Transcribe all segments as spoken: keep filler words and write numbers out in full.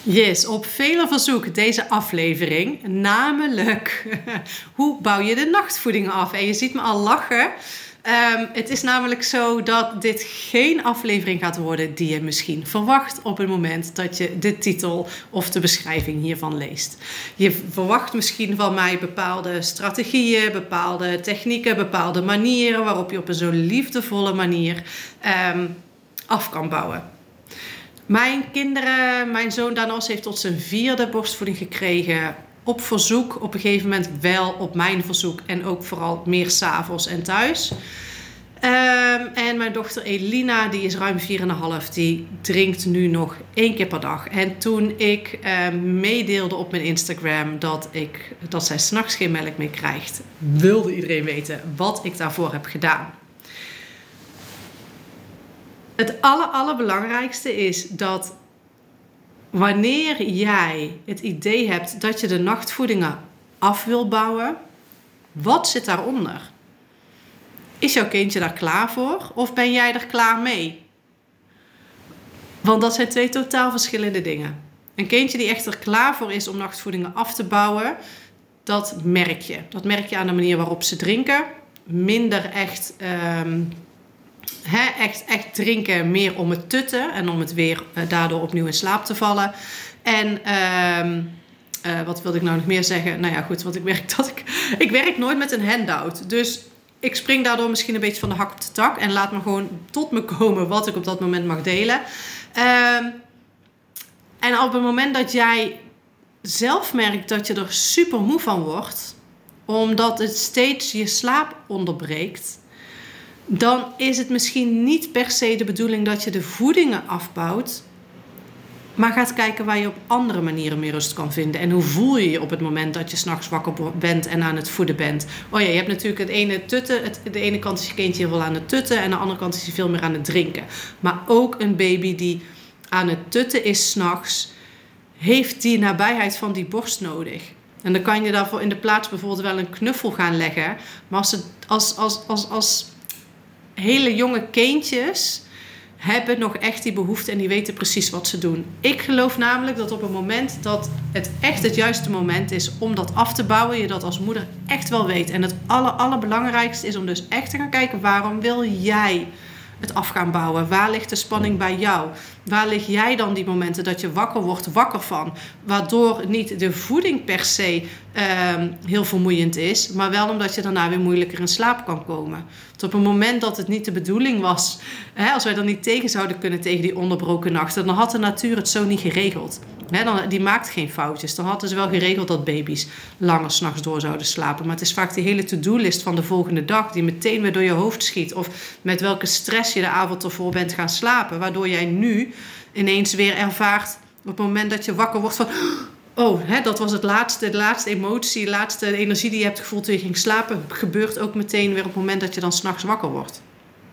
Yes, op vele verzoek deze aflevering, namelijk hoe bouw je de nachtvoeding af? En je ziet me al lachen. Um, het is namelijk zo dat dit geen aflevering gaat worden die je misschien verwacht op het moment dat je de titel of de beschrijving hiervan leest. Je verwacht misschien van mij bepaalde strategieën, bepaalde technieken, bepaalde manieren waarop je op een zo liefdevolle manier um, af kan bouwen. Mijn kinderen, mijn zoon Danos heeft tot zijn vierde borstvoeding gekregen op verzoek. Op een gegeven moment wel op mijn verzoek en ook vooral meer 's avonds en thuis. Um, en mijn dochter Elina, die is ruim vier komma vijf, die drinkt nu nog één keer per dag. En toen ik um, meedeelde op mijn Instagram dat, ik, dat zij 's nachts geen melk meer krijgt, wilde iedereen weten wat ik daarvoor heb gedaan. Het aller, allerbelangrijkste is dat wanneer jij het idee hebt dat je de nachtvoedingen af wil bouwen, wat zit daaronder? Is jouw kindje daar klaar voor of ben jij er klaar mee? Want dat zijn twee totaal verschillende dingen. Een kindje die echt er klaar voor is om nachtvoedingen af te bouwen, dat merk je. Dat merk je aan de manier waarop ze drinken. Minder echt... Um, He, echt, echt drinken meer om het tutten en om het weer uh, daardoor opnieuw in slaap te vallen. En uh, uh, wat wilde ik nou nog meer zeggen? Nou ja, goed, want ik werk, dat ik, ik werk nooit met een handout. Dus ik spring daardoor misschien een beetje van de hak op de tak en laat me gewoon tot me komen wat ik op dat moment mag delen. Uh, en op het moment dat jij zelf merkt dat je er super moe van wordt, omdat het steeds je slaap onderbreekt, dan is het misschien niet per se de bedoeling dat je de voedingen afbouwt, maar gaat kijken waar je op andere manieren meer rust kan vinden. En hoe voel je je op het moment dat je 's nachts wakker bent en aan het voeden bent? Oh ja, je hebt natuurlijk het ene tutten. Het, de ene kant is je kindje heel veel aan het tutten en aan de andere kant is hij veel meer aan het drinken. Maar ook een baby die aan het tutten is 's nachts, heeft die nabijheid van die borst nodig. En dan kan je daarvoor in de plaats bijvoorbeeld wel een knuffel gaan leggen. Maar als het, als, als, als, als hele jonge kindjes hebben nog echt die behoefte en die weten precies wat ze doen. Ik geloof namelijk dat op het moment dat het echt het juiste moment is om dat af te bouwen, je dat als moeder echt wel weet. En het aller, allerbelangrijkste is om dus echt te gaan kijken, waarom wil jij het af gaan bouwen? Waar ligt de spanning bij jou? Waar lig jij dan die momenten dat je wakker wordt, wakker van? Waardoor niet de voeding per se uh, heel vermoeiend is, maar wel omdat je daarna weer moeilijker in slaap kan komen. Dus op het moment dat het niet de bedoeling was, hè, als wij er niet tegen zouden kunnen tegen die onderbroken nachten, dan had de natuur het zo niet geregeld. Hè, dan, die maakt geen foutjes. Dan hadden ze wel geregeld dat baby's langer 's nachts door zouden slapen. Maar het is vaak die hele to-do-list van de volgende dag die meteen weer door je hoofd schiet. Of met welke stress je de avond ervoor bent gaan slapen. Waardoor jij nu ineens weer ervaart op het moment dat je wakker wordt van, oh, hè, dat was het laatste, de laatste emotie, de laatste energie die je hebt gevoeld toen je ging slapen. Gebeurt ook meteen weer op het moment dat je dan 's nachts wakker wordt.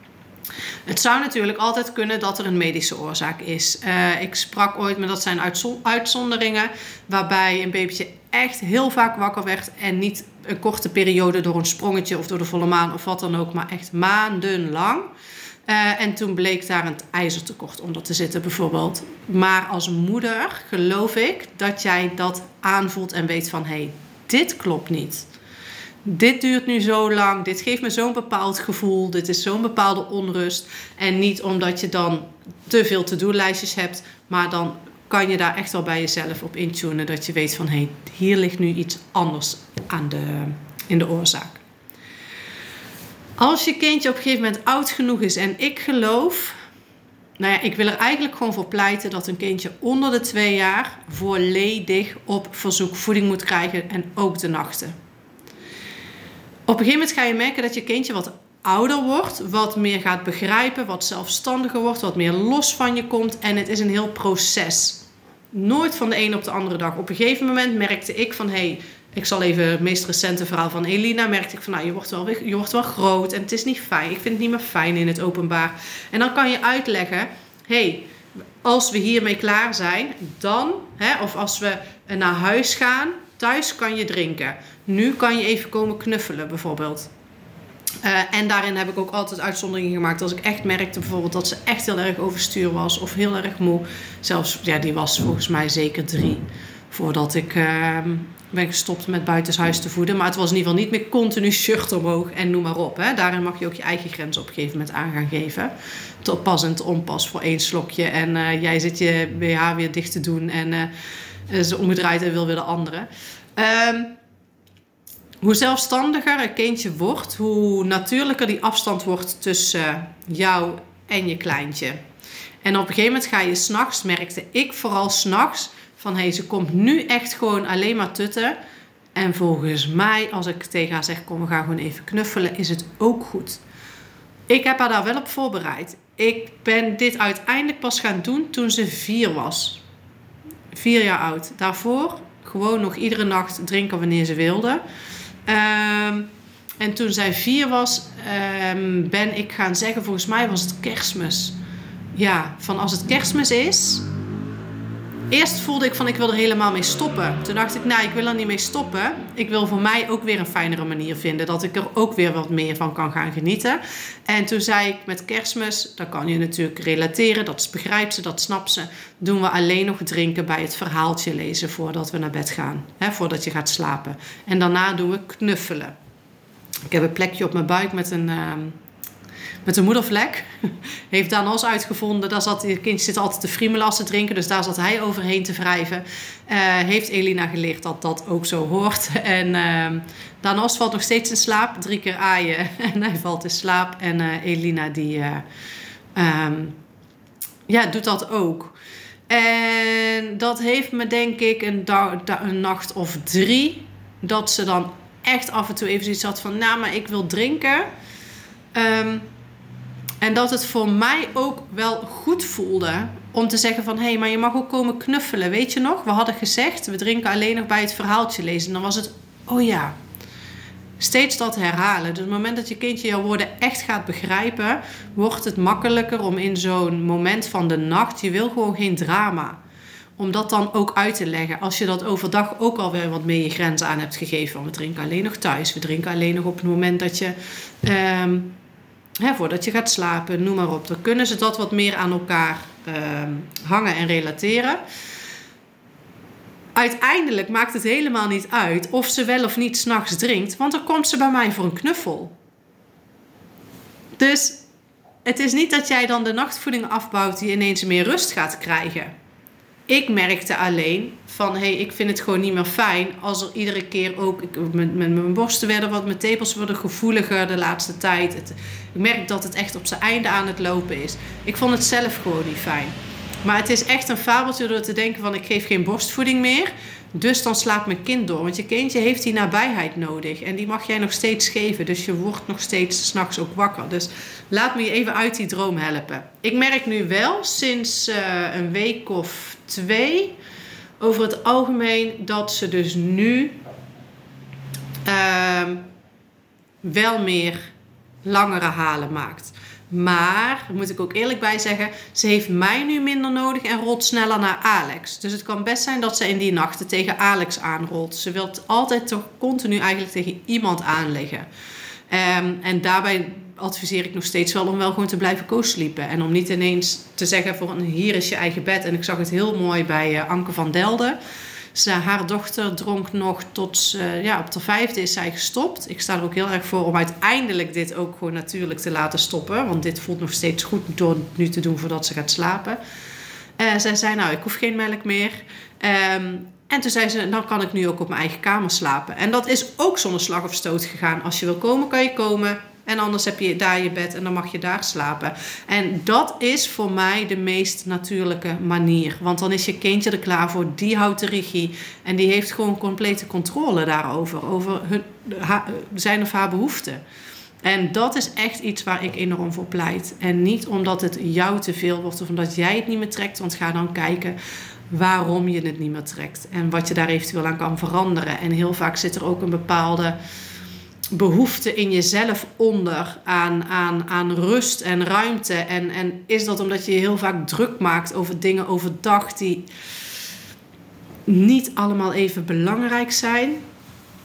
Het zou natuurlijk altijd kunnen dat er een medische oorzaak is. Uh, ik sprak ooit, maar dat zijn uitzon- uitzonderingen, waarbij een babytje echt heel vaak wakker werd en niet een korte periode door een sprongetje of door de volle maan of wat dan ook, maar echt maandenlang. Uh, en toen bleek daar een ijzertekort onder te zitten bijvoorbeeld. Maar als moeder geloof ik dat jij dat aanvoelt en weet van, hé, hey, dit klopt niet. Dit duurt nu zo lang, dit geeft me zo'n bepaald gevoel, dit is zo'n bepaalde onrust. En niet omdat je dan te veel to-do-lijstjes hebt, maar dan kan je daar echt wel bij jezelf op intunen dat je weet van, hé, hey, hier ligt nu iets anders aan de, in de oorzaak. Als je kindje op een gegeven moment oud genoeg is, en ik geloof, nou ja, ik wil er eigenlijk gewoon voor pleiten dat een kindje onder de twee jaar volledig op verzoek voeding moet krijgen en ook de nachten. Op een gegeven moment ga je merken dat je kindje wat ouder wordt, wat meer gaat begrijpen, wat zelfstandiger wordt, wat meer los van je komt. En het is een heel proces. Nooit van de ene op de andere dag. Op een gegeven moment merkte ik van, hé, hey, ik zal even het meest recente verhaal van Elina, merkte ik van, nou, je wordt wel, je wordt wel groot en het is niet fijn. Ik vind het niet meer fijn in het openbaar. En dan kan je uitleggen, hé, hey, als we hiermee klaar zijn, dan, hè, of als we naar huis gaan, thuis kan je drinken. Nu kan je even komen knuffelen bijvoorbeeld. Uh, en daarin heb ik ook altijd uitzonderingen gemaakt. Als ik echt merkte bijvoorbeeld dat ze echt heel erg overstuur was of heel erg moe. Zelfs, ja, die was volgens mij zeker drie voordat ik uh, ben gestopt met buitenshuis te voeden. Maar het was in ieder geval niet meer continu shirt omhoog en noem maar op. Hè. Daarin mag je ook je eigen grens op een gegeven moment aan gaan geven. Te pas en te onpas voor één slokje. En uh, jij zit je B H weer dicht te doen en uh, ze omgedraaid en wil weer de andere. Um, Hoe zelfstandiger een kindje wordt, hoe natuurlijker die afstand wordt tussen jou en je kleintje. En op een gegeven moment ga je 's nachts, merkte ik vooral 's nachts, van hé, hey, ze komt nu echt gewoon alleen maar tutten. En volgens mij, als ik tegen haar zeg, kom, we gaan gewoon even knuffelen, is het ook goed. Ik heb haar daar wel op voorbereid. Ik ben dit uiteindelijk pas gaan doen toen ze vier was. Vier jaar oud. Daarvoor gewoon nog iedere nacht drinken wanneer ze wilde. Um, en toen zij vier was, um, ben ik gaan zeggen, volgens mij was het Kerstmis. Ja, van als het Kerstmis is. Eerst voelde ik van ik wil er helemaal mee stoppen. Toen dacht ik, nou, ik wil er niet mee stoppen. Ik wil voor mij ook weer een fijnere manier vinden. Dat ik er ook weer wat meer van kan gaan genieten. En toen zei ik met Kerstmis, dat kan je natuurlijk relateren. Dat begrijpt ze, dat snapt ze. Doen we alleen nog drinken bij het verhaaltje lezen voordat we naar bed gaan. Hè, voordat je gaat slapen. En daarna doen we knuffelen. Ik heb een plekje op mijn buik met een... Uh, Met een moedervlek. Heeft Danos uitgevonden. Daar zat, het kindje zit altijd te friemelen als ze drinken. Dus daar zat hij overheen te wrijven. Uh, heeft Elina geleerd dat dat ook zo hoort. En uh, Danos valt nog steeds in slaap. Drie keer aaien. En hij valt in slaap. En uh, Elina die... Uh, um, ja, doet dat ook. En dat heeft me denk ik een, da- da- een nacht of drie. Dat ze dan echt af en toe even zoiets had van... Nou, maar ik wil drinken. Um, En dat het voor mij ook wel goed voelde om te zeggen van... hé, hey, maar je mag ook komen knuffelen. Weet je nog? We hadden gezegd, we drinken alleen nog bij het verhaaltje lezen. En dan was het, oh ja, steeds dat herhalen. Dus op het moment dat je kindje jouw woorden echt gaat begrijpen... wordt het makkelijker om in zo'n moment van de nacht... je wil gewoon geen drama. Om dat dan ook uit te leggen. Als je dat overdag ook alweer wat meer je grenzen aan hebt gegeven. Want we drinken alleen nog thuis. We drinken alleen nog op het moment dat je... Um, He, voordat je gaat slapen, noem maar op. Dan kunnen ze dat wat meer aan elkaar uh, hangen en relateren. Uiteindelijk maakt het helemaal niet uit of ze wel of niet 's nachts drinkt. Want dan komt ze bij mij voor een knuffel. Dus het is niet dat jij dan de nachtvoeding afbouwt die ineens meer rust gaat krijgen. Ik merkte alleen van, hé, hey, ik vind het gewoon niet meer fijn als er iedere keer ook... Ik, met, met mijn borsten werden wat, mijn tepels worden gevoeliger de laatste tijd. Het, ik merk dat het echt op zijn einde aan het lopen is. Ik vond het zelf gewoon niet fijn. Maar het is echt een fabeltje door te denken van, ik geef geen borstvoeding meer. Dus dan slaapt mijn kind door. Want je kindje heeft die nabijheid nodig. En die mag jij nog steeds geven. Dus je wordt nog steeds 's nachts ook wakker. Dus laat me je even uit die droom helpen. Ik merk nu wel sinds uh, een week of twee... over het algemeen dat ze dus nu... Uh, wel meer langere halen maakt. Maar, daar moet ik ook eerlijk bij zeggen... ze heeft mij nu minder nodig en rolt sneller naar Alex. Dus het kan best zijn dat ze in die nachten tegen Alex aanrolt. Ze wil altijd toch continu eigenlijk tegen iemand aanleggen. Um, en daarbij adviseer ik nog steeds wel om wel gewoon te blijven co-sleepen. En om niet ineens te zeggen van hier is je eigen bed. En ik zag het heel mooi bij uh, Anke van Delden. Ze, haar dochter dronk nog tot... Uh, ja, op de vijfde is zij gestopt. Ik sta er ook heel erg voor om uiteindelijk dit ook gewoon natuurlijk te laten stoppen. Want dit voelt nog steeds goed door het nu te doen voordat ze gaat slapen. Uh, zij zei, nou, ik hoef geen melk meer. Um, en toen zei ze, dan kan ik nu ook op mijn eigen kamer slapen. En dat is ook zonder slag of stoot gegaan. Als je wil komen, kan je komen. En anders heb je daar je bed en dan mag je daar slapen. En dat is voor mij de meest natuurlijke manier. Want dan is je kindje er klaar voor. Die houdt de regie. En die heeft gewoon complete controle daarover. Over hun, haar, zijn of haar behoeften. En dat is echt iets waar ik enorm voor pleit. En niet omdat het jou te veel wordt of omdat jij het niet meer trekt. Want ga dan kijken waarom je het niet meer trekt. En wat je daar eventueel aan kan veranderen. En heel vaak zit er ook een bepaalde behoefte in jezelf onder aan, aan, aan rust en ruimte. En, en is dat omdat je je heel vaak druk maakt over dingen overdag die niet allemaal even belangrijk zijn.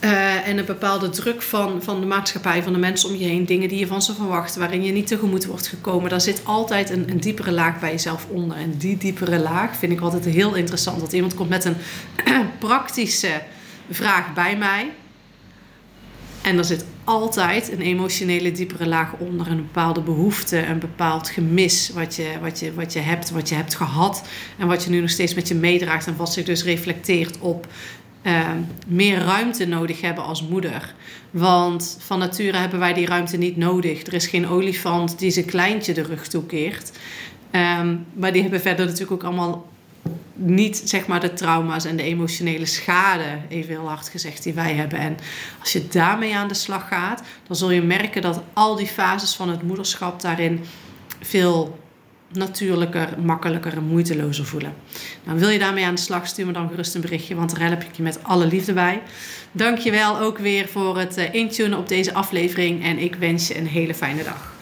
Uh, en een bepaalde druk van, van de maatschappij, van de mensen om je heen. Dingen die je van ze verwacht, waarin je niet tegemoet wordt gekomen. Daar zit altijd een, een diepere laag bij jezelf onder. En die diepere laag vind ik altijd heel interessant. Dat iemand komt met een praktische vraag bij mij. En er zit altijd een emotionele diepere laag onder. Een bepaalde behoefte, een bepaald gemis wat je, wat je, wat je hebt, wat je hebt gehad. En wat je nu nog steeds met je meedraagt. En wat zich dus reflecteert op uh, meer ruimte nodig hebben als moeder. Want van nature hebben wij die ruimte niet nodig. Er is geen olifant die zijn kleintje de rug toekeert. Um, maar die hebben verder natuurlijk ook allemaal niet, zeg maar, de trauma's en de emotionele schade, even heel hard gezegd, die wij hebben. En als je daarmee aan de slag gaat, dan zul je merken dat al die fases van het moederschap daarin veel natuurlijker, makkelijker en moeitelozer voelen. Nou, wil je daarmee aan de slag, stuur me dan gerust een berichtje, want daar help ik je met alle liefde bij. Dankjewel ook weer voor het intunen op deze aflevering en ik wens je een hele fijne dag.